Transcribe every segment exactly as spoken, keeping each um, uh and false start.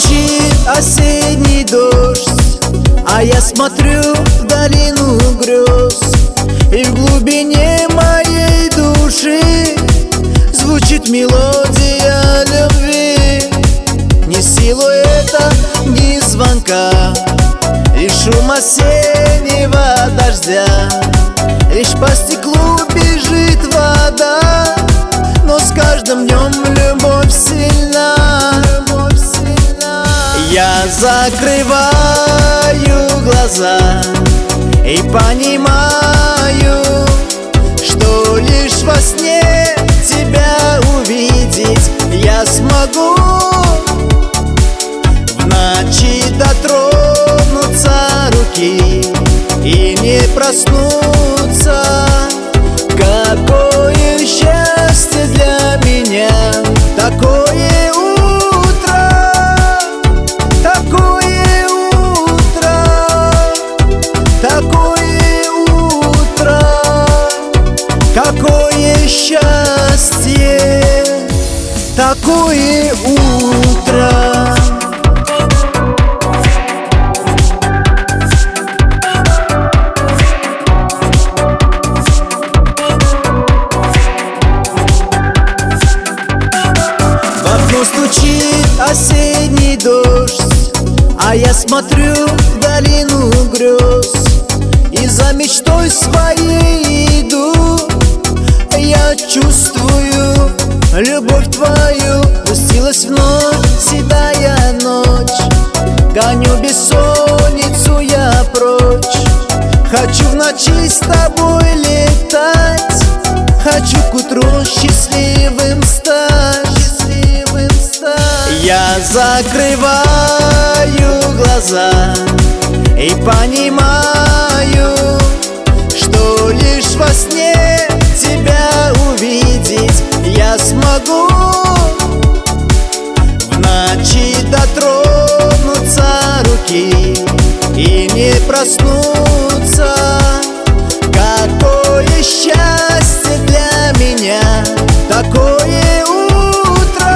стучит осенний дождь, а я смотрю в долину грез, и в глубине моей души звучит мелодия любви. Ни силуэта, ни звонка, лишь шум осеннего дождя. Лишь по стеклу бежит вода, но с каждым днем любовь сильна. Любовь сильна. Я закрываю глаза и понимаю, что лишь во сне тебя увидеть я смогу. В ночи дотронуться руки и не проснуться. Какое счастье для меня такое утро, такое утро, такое утро. Какое счастье, такое утро. Стучит осенний дождь, а я смотрю в долину грез, и за мечтой своей иду. Я чувствую любовь твою, пустилась вновь седая ночь. Гоню бессонницу я прочь, хочу в ночи с тобой летать, хочу к утру счастливым стать. Я закрываю глаза и понимаю, что лишь во сне тебя увидеть я смогу. В ночи дотронуться руки и не проснуться. Какое счастье для меня такое утро,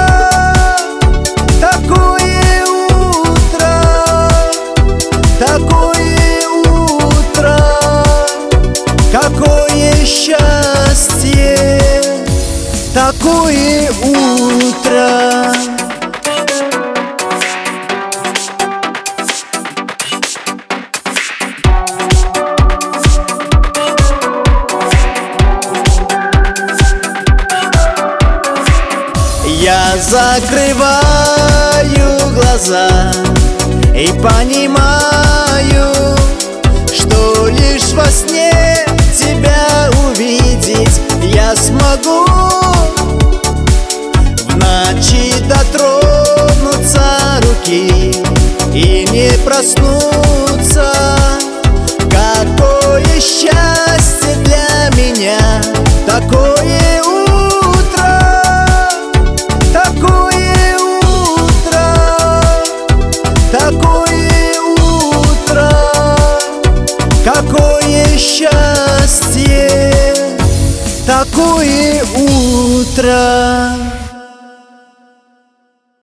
такое утро, такое утро. Какое счастье, такое утро. Я закрываю глаза и понимаю, что лишь во сне тебя увидеть я смогу. В ночи дотронуться руки и не проснуться. Какое счастье для меня такое утро, такое утро, такое утро. Какое счастье, такое утро.